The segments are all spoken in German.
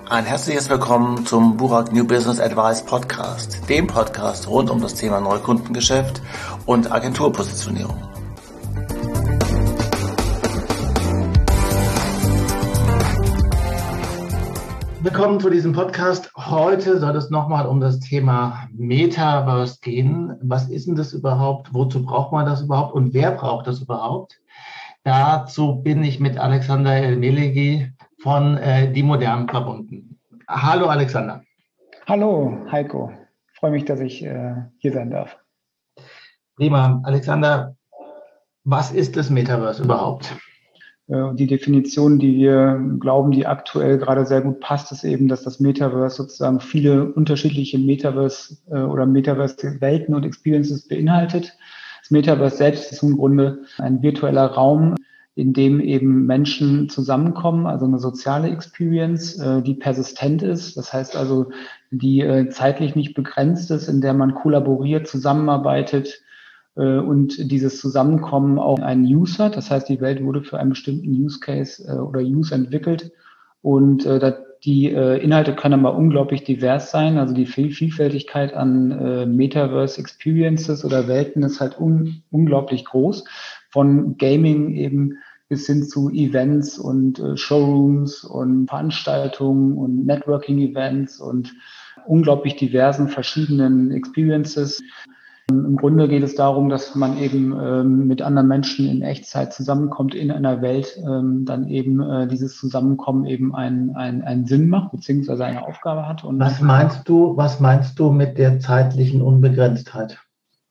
Ein herzliches Willkommen zum Burak New Business Advice Podcast, dem Podcast rund um das Thema Neukundengeschäft und Agenturpositionierung. Willkommen zu diesem Podcast. Heute soll es nochmal um das Thema Metaverse gehen. Was ist denn das überhaupt? Wozu braucht man das überhaupt? Und wer braucht das überhaupt? Dazu bin ich mit Alexander El-Melegi von Die Modernen verbunden. Hallo Alexander. Hallo Heiko, ich freue mich, dass ich hier sein darf. Prima. Alexander, was ist das Metaverse überhaupt? Die Definition, die wir glauben, die aktuell gerade sehr gut passt, ist eben, dass das Metaverse sozusagen viele unterschiedliche Metaverse oder Metaverse-Welten und Experiences beinhaltet. Das Metaverse selbst ist im Grunde ein virtueller Raum, in dem eben Menschen zusammenkommen, also eine soziale Experience, die persistent ist. Das heißt also, die zeitlich nicht begrenzt ist, in der man kollaboriert, zusammenarbeitet und dieses Zusammenkommen auch einen Use hat. Das heißt, die Welt wurde für einen bestimmten Use Case oder Use entwickelt und die Inhalte können aber unglaublich divers sein. Also die Vielfältigkeit an Metaverse Experiences oder Welten ist halt unglaublich groß. Von Gaming eben bis hin zu Events und Showrooms und Veranstaltungen und Networking-Events und unglaublich diversen verschiedenen Experiences. Im Grunde geht es darum, dass man eben mit anderen Menschen in Echtzeit zusammenkommt in einer Welt, dann eben dieses Zusammenkommen eben einen Sinn macht, beziehungsweise eine Aufgabe hat. Und was meinst du mit der zeitlichen Unbegrenztheit?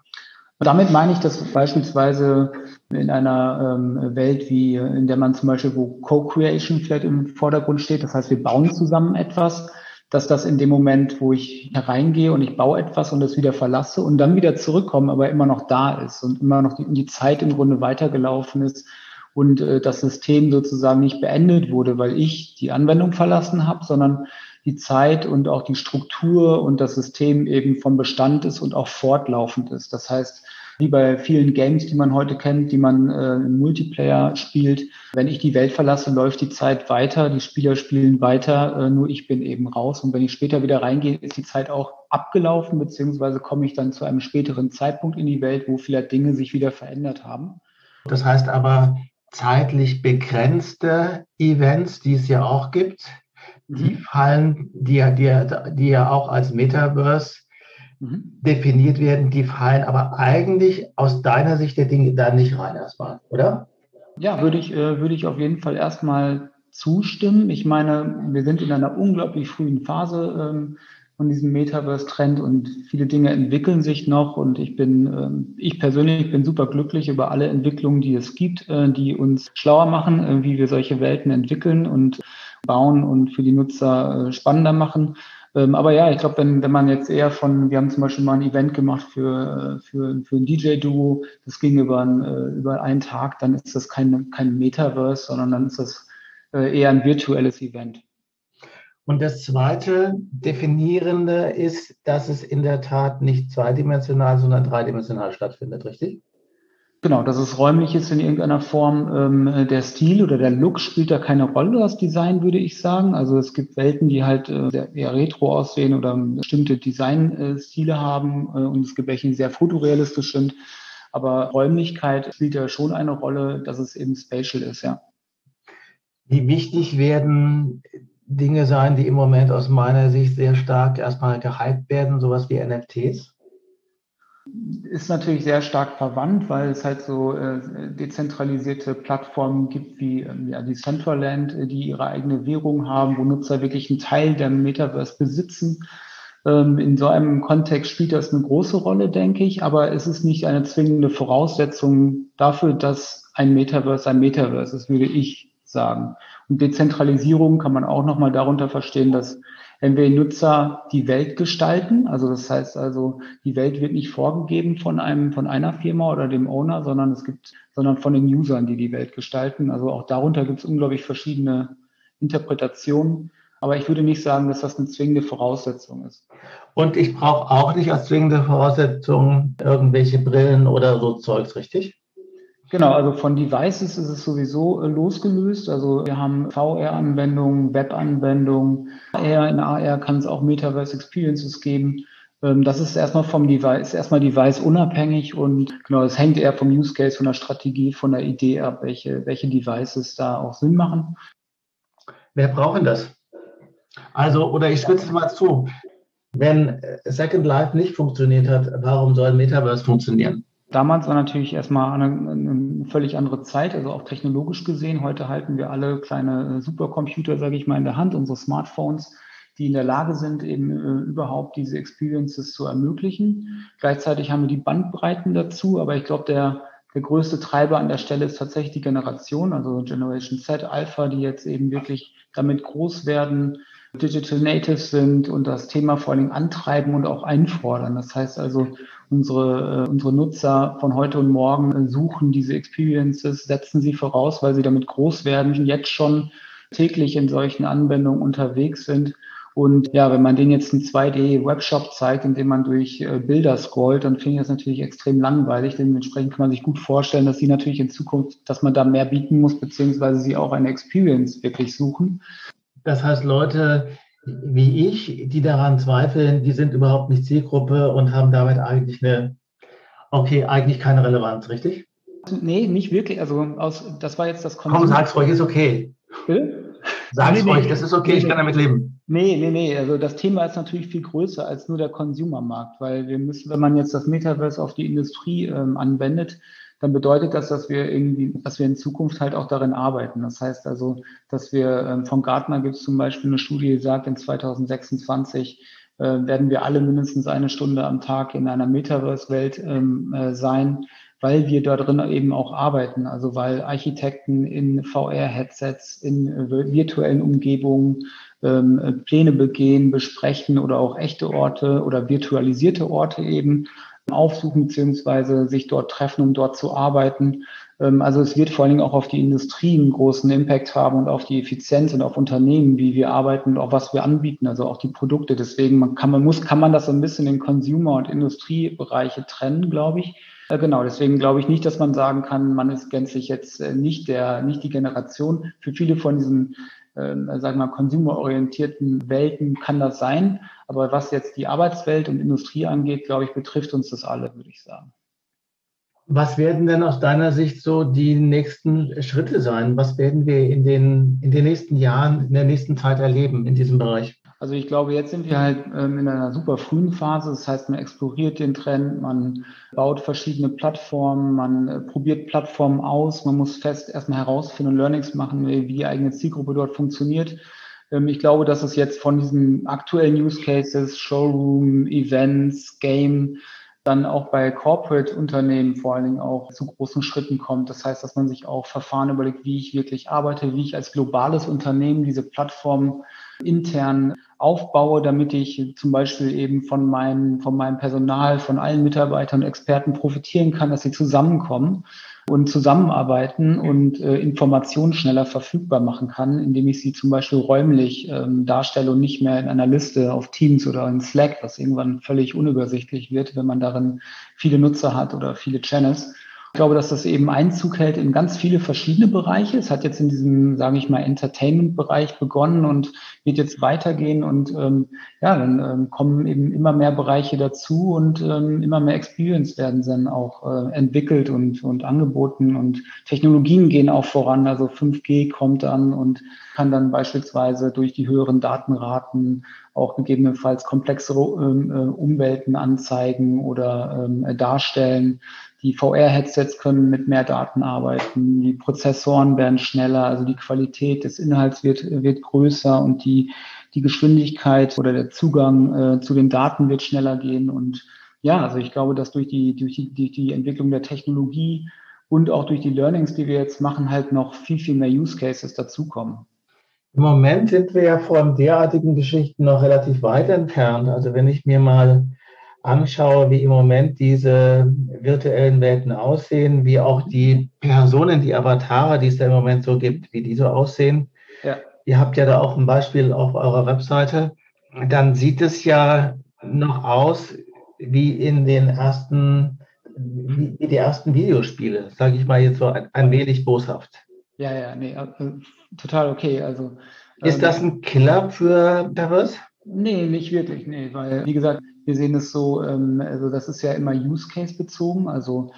Damit meine ich, dass beispielsweise in einer Welt wie, in der man zum Beispiel, wo Co-Creation vielleicht im Vordergrund steht, das heißt, wir bauen zusammen etwas, dass das in dem Moment, wo ich hereingehe und ich baue etwas und es wieder verlasse und dann wieder zurückkomme, aber immer noch da ist und immer noch die Zeit im Grunde weitergelaufen ist und das System sozusagen nicht beendet wurde, weil ich die Anwendung verlassen habe, sondern die Zeit und auch die Struktur und das System eben vom Bestand ist und auch fortlaufend ist. Das heißt, wie bei vielen Games, die man heute kennt, die man im Multiplayer spielt. Wenn ich die Welt verlasse, läuft die Zeit weiter, die Spieler spielen weiter, nur ich bin eben raus. Und wenn ich später wieder reingehe, ist die Zeit auch abgelaufen, beziehungsweise komme ich dann zu einem späteren Zeitpunkt in die Welt, wo vielleicht Dinge sich wieder verändert haben. Das heißt aber zeitlich begrenzte Events, die es ja auch gibt, die fallen, die ja auch als Metaverse definiert werden, die fallen aber eigentlich aus deiner Sicht der Dinge da nicht rein erstmal, oder? Ja, würde ich auf jeden Fall erstmal zustimmen. Ich meine, wir sind in einer unglaublich frühen Phase von diesem Metaverse-Trend und viele Dinge entwickeln sich noch und ich persönlich bin super glücklich über alle Entwicklungen, die es gibt, die uns schlauer machen, wie wir solche Welten entwickeln und bauen und für die Nutzer spannender machen. Aber ja, ich glaube, wenn man jetzt eher wir haben zum Beispiel mal ein Event gemacht für ein DJ-Duo, das ging über einen Tag, dann ist das kein Metaverse, sondern dann ist das eher ein virtuelles Event. Und das zweite Definierende ist, dass es in der Tat nicht zweidimensional, sondern dreidimensional stattfindet, richtig? Genau, dass es räumlich ist in irgendeiner Form. Der Stil oder der Look spielt da keine Rolle, das Design, würde ich sagen. Also es gibt Welten, die halt eher retro aussehen oder bestimmte Designstile haben und es gibt welche, die sehr fotorealistisch sind. Aber Räumlichkeit spielt ja schon eine Rolle, dass es eben spatial ist, ja. Wie wichtig werden Dinge sein, die im Moment aus meiner Sicht sehr stark erstmal gehypt werden, sowas wie NFTs? Ist natürlich sehr stark verwandt, weil es halt so dezentralisierte Plattformen gibt wie die Decentraland, die ihre eigene Währung haben, wo Nutzer wirklich einen Teil der Metaverse besitzen. In so einem Kontext spielt das eine große Rolle, denke ich, aber es ist nicht eine zwingende Voraussetzung dafür, dass ein Metaverse ist, würde ich sagen. Und Dezentralisierung kann man auch nochmal darunter verstehen, dass wenn wir Nutzer die Welt gestalten, also das heißt also, die Welt wird nicht vorgegeben von einer Firma oder dem Owner, sondern von den Usern, die die Welt gestalten. Also auch darunter gibt es unglaublich verschiedene Interpretationen. Aber ich würde nicht sagen, dass das eine zwingende Voraussetzung ist. Und ich brauche auch nicht als zwingende Voraussetzung irgendwelche Brillen oder so Zeugs, richtig? Genau, also von Devices ist es sowieso losgelöst. Also wir haben VR-Anwendungen, Web-Anwendungen, AR, in AR kann es auch Metaverse Experiences geben. Das ist erstmal vom Device, erstmal Device unabhängig, und genau, es hängt eher vom Use Case, von der Strategie, von der Idee ab, welche Devices da auch Sinn machen. Wer braucht denn das? Also, oder ich spitze es mal zu. Wenn Second Life nicht funktioniert hat, warum soll Metaverse funktionieren? Damals war natürlich erstmal eine völlig andere Zeit, also auch technologisch gesehen. Heute halten wir alle kleine Supercomputer, sage ich mal, in der Hand, unsere Smartphones, die in der Lage sind, eben überhaupt diese Experiences zu ermöglichen. Gleichzeitig haben wir die Bandbreiten dazu, aber ich glaube, der größte Treiber an der Stelle ist tatsächlich die Generation, also Generation Z, Alpha, die jetzt eben wirklich damit groß werden, Digital Natives sind und das Thema vor allen Dingen antreiben und auch einfordern. Das heißt also, unsere Nutzer von heute und morgen suchen diese Experiences, setzen sie voraus, weil sie damit groß werden, jetzt schon täglich in solchen Anwendungen unterwegs sind. Und ja, wenn man denen jetzt einen 2D-Webshop zeigt, in dem man durch Bilder scrollt, dann finde ich das natürlich extrem langweilig. Dementsprechend kann man sich gut vorstellen, dass sie natürlich in Zukunft, dass man da mehr bieten muss, beziehungsweise sie auch eine Experience wirklich suchen. Das heißt, Leute wie ich, die daran zweifeln, die sind überhaupt nicht Zielgruppe und haben damit eigentlich eigentlich keine Relevanz, richtig? Nee, nicht wirklich. Also das war jetzt das Komm, sag's ruhig, ist okay. Bitte? Sag's ruhig, das ist okay, ich kann damit leben. Nee. Also das Thema ist natürlich viel größer als nur der Consumermarkt, weil wir müssen, wenn man jetzt das Metaverse auf die Industrie anwendet, dann bedeutet das, dass wir in Zukunft halt auch darin arbeiten. Das heißt also, dass wir von Gartner gibt es zum Beispiel eine Studie, die sagt, in 2026 werden wir alle mindestens eine Stunde am Tag in einer Metaverse-Welt sein, weil wir da drin eben auch arbeiten. Also weil Architekten in VR-Headsets, in virtuellen Umgebungen Pläne begehen, besprechen oder auch echte Orte oder virtualisierte Orte eben aufsuchen beziehungsweise sich dort treffen, um dort zu arbeiten. Also es wird vor allen Dingen auch auf die Industrie einen großen Impact haben und auf die Effizienz und auf Unternehmen, wie wir arbeiten und auch was wir anbieten, also auch die Produkte. Deswegen kann man das so ein bisschen in Consumer- und Industriebereiche trennen, glaube ich. Genau, deswegen glaube ich nicht, dass man sagen kann, man ist gänzlich jetzt nicht die Generation. Für viele von diesen, sagen wir mal, consumerorientierten Welten kann das sein. Aber was jetzt die Arbeitswelt und Industrie angeht, glaube ich, betrifft uns das alle, würde ich sagen. Was werden denn aus deiner Sicht so die nächsten Schritte sein? Was werden wir in den nächsten Jahren, in der nächsten Zeit erleben in diesem Bereich? Also ich glaube, jetzt sind wir halt in einer super frühen Phase. Das heißt, man exploriert den Trend, man baut verschiedene Plattformen, man probiert Plattformen aus, man muss erstmal herausfinden und Learnings machen, wie die eigene Zielgruppe dort funktioniert. Ich glaube, dass es jetzt von diesen aktuellen Use Cases, Showroom, Events, Game, dann auch bei Corporate-Unternehmen vor allen Dingen auch zu großen Schritten kommt. Das heißt, dass man sich auch Verfahren überlegt, wie ich wirklich arbeite, wie ich als globales Unternehmen diese Plattform intern aufbaue, damit ich zum Beispiel eben von meinem Personal, von allen Mitarbeitern und Experten profitieren kann, dass sie zusammenkommen und zusammenarbeiten und Informationen schneller verfügbar machen kann, indem ich sie zum Beispiel räumlich darstelle und nicht mehr in einer Liste auf Teams oder in Slack, was irgendwann völlig unübersichtlich wird, wenn man darin viele Nutzer hat oder viele Channels. Ich glaube, dass das eben Einzug hält in ganz viele verschiedene Bereiche. Es hat jetzt in diesem, sage ich mal, Entertainment-Bereich begonnen und wird jetzt weitergehen. Und dann kommen eben immer mehr Bereiche dazu und immer mehr Experience werden dann auch entwickelt und angeboten. Und Technologien gehen auch voran. Also 5G kommt dann und kann dann beispielsweise durch die höheren Datenraten auch gegebenenfalls komplexere Umwelten anzeigen oder darstellen. Die VR-Headsets können mit mehr Daten arbeiten, die Prozessoren werden schneller, also die Qualität des Inhalts wird größer und die Geschwindigkeit oder der Zugang zu den Daten wird schneller gehen. Und ja, also ich glaube, dass durch die Entwicklung der Technologie und auch durch die Learnings, die wir jetzt machen, halt noch viel mehr Use Cases dazukommen. Im Moment sind wir ja von derartigen Geschichten noch relativ weit entfernt. Also wenn ich mir mal anschaue, wie im Moment diese virtuellen Welten aussehen, wie auch die Personen, die Avatare, die es da im Moment so gibt, wie die so aussehen. Ja. Ihr habt ja da auch ein Beispiel auf eurer Webseite. Dann sieht es ja noch aus wie in den ersten wie die ersten Videospiele, sage ich mal jetzt so ein wenig boshaft. Ja, nee, total okay. Also Ist das ein Killer für Diverse? nee, nicht wirklich, nee, weil, wie gesagt, wir sehen es so, also das ist ja immer Use Case bezogen. Also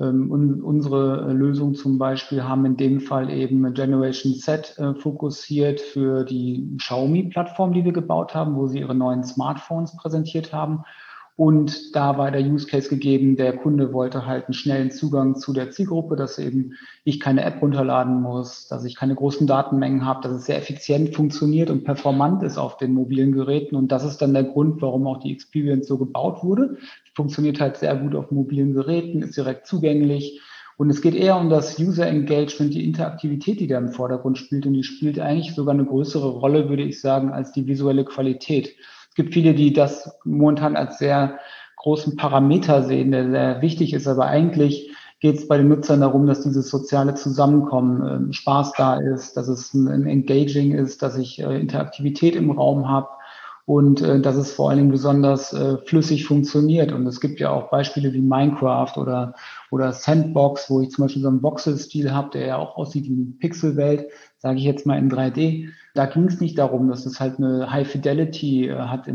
unsere Lösungen zum Beispiel haben in dem Fall eben Generation Z fokussiert für die Xiaomi-Plattform, die wir gebaut haben, wo sie ihre neuen Smartphones präsentiert haben. Und da war der Use Case gegeben, der Kunde wollte halt einen schnellen Zugang zu der Zielgruppe, dass eben ich keine App runterladen muss, dass ich keine großen Datenmengen habe, dass es sehr effizient funktioniert und performant ist auf den mobilen Geräten. Und das ist dann der Grund, warum auch die Experience so gebaut wurde. Funktioniert halt sehr gut auf mobilen Geräten, ist direkt zugänglich. Und es geht eher um das User Engagement, die Interaktivität, die da im Vordergrund spielt. Und die spielt eigentlich sogar eine größere Rolle, würde ich sagen, als die visuelle Qualität. Es gibt viele, die das momentan als sehr großen Parameter sehen, der sehr wichtig ist. Aber eigentlich geht es bei den Nutzern darum, dass dieses soziale Zusammenkommen Spaß da ist, dass es ein Engaging ist, dass ich Interaktivität im Raum habe und dass es vor allen Dingen besonders flüssig funktioniert. Und es gibt ja auch Beispiele wie Minecraft oder Sandbox, wo ich zum Beispiel so einen Voxel-Stil habe, der ja auch aussieht wie eine Pixelwelt, sage ich jetzt mal in 3D. Da ging es nicht darum, dass es halt eine High Fidelity hat,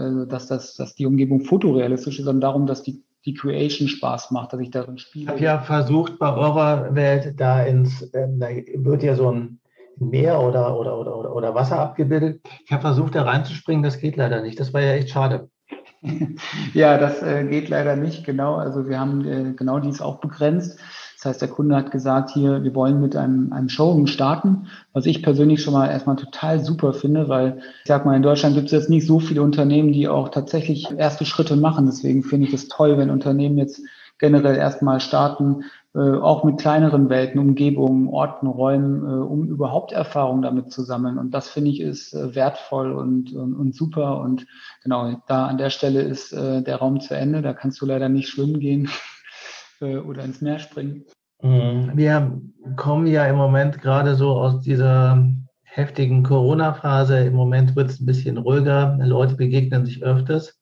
dass die Umgebung fotorealistisch ist, sondern darum, dass die Creation Spaß macht, dass ich darin spiele. Ich habe ja versucht, bei eurer Welt da wird ja so ein Meer oder Wasser abgebildet. Ich habe versucht, da reinzuspringen, das geht leider nicht. Das war ja echt schade. Ja, das geht leider nicht, genau. Also wir haben genau dies auch begrenzt. Das heißt, der Kunde hat gesagt, hier, wir wollen mit einem Showroom starten, was ich persönlich schon mal erstmal total super finde, weil ich sag mal, in Deutschland gibt es jetzt nicht so viele Unternehmen, die auch tatsächlich erste Schritte machen. Deswegen finde ich es toll, wenn Unternehmen jetzt generell erstmal starten, auch mit kleineren Welten, Umgebungen, Orten, Räumen, um überhaupt Erfahrung damit zu sammeln. Und das finde ich ist wertvoll und super. Und genau, da an der Stelle ist der Raum zu Ende. Da kannst du leider nicht schwimmen gehen oder ins Meer springen. Wir kommen ja im Moment gerade so aus dieser heftigen Corona-Phase. Im Moment wird es ein bisschen ruhiger. Leute begegnen sich öfters.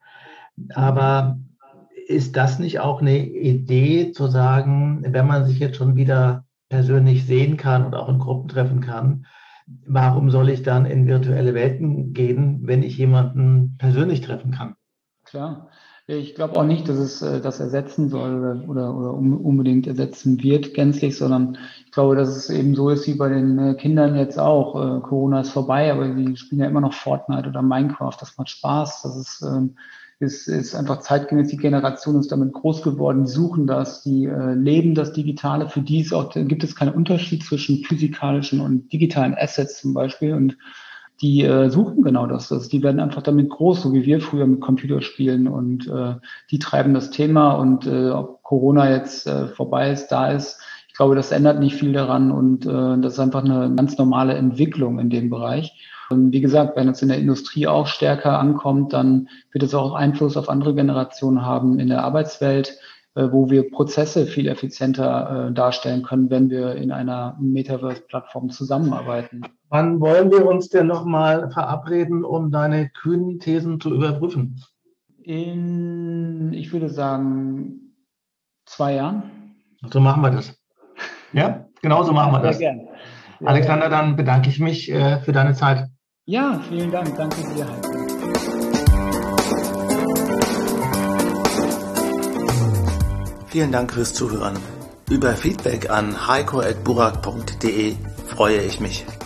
Aber ist das nicht auch eine Idee zu sagen, wenn man sich jetzt schon wieder persönlich sehen kann und auch in Gruppen treffen kann, warum soll ich dann in virtuelle Welten gehen, wenn ich jemanden persönlich treffen kann? Klar. Ich glaube auch nicht, dass es das ersetzen soll oder unbedingt ersetzen wird gänzlich, sondern ich glaube, dass es eben so ist wie bei den Kindern jetzt auch. Corona ist vorbei, aber die spielen ja immer noch Fortnite oder Minecraft. Das macht Spaß. Das ist einfach zeitgemäß. Die Generation ist damit groß geworden, die suchen das, die leben das Digitale. Für die gibt es keinen Unterschied zwischen physikalischen und digitalen Assets zum Beispiel. Und die suchen genau das. Also die werden einfach damit groß, so wie wir früher mit Computerspielen und die treiben das Thema und ob Corona jetzt vorbei ist, da ist, ich glaube, das ändert nicht viel daran und das ist einfach eine ganz normale Entwicklung in dem Bereich. Und wie gesagt, wenn es in der Industrie auch stärker ankommt, dann wird es auch Einfluss auf andere Generationen haben in der Arbeitswelt, wo wir Prozesse viel effizienter darstellen können, wenn wir in einer Metaverse-Plattform zusammenarbeiten. Wann wollen wir uns denn nochmal verabreden, um deine kühnen Thesen zu überprüfen? Ich würde sagen, 2 Jahren. So machen wir das. Ja, genau so machen wir das. Sehr gerne. Alexander, dann bedanke ich mich für deine Zeit. Ja, vielen Dank. Danke dir. Vielen Dank fürs Zuhören. Über Feedback an heiko@burak.de freue ich mich.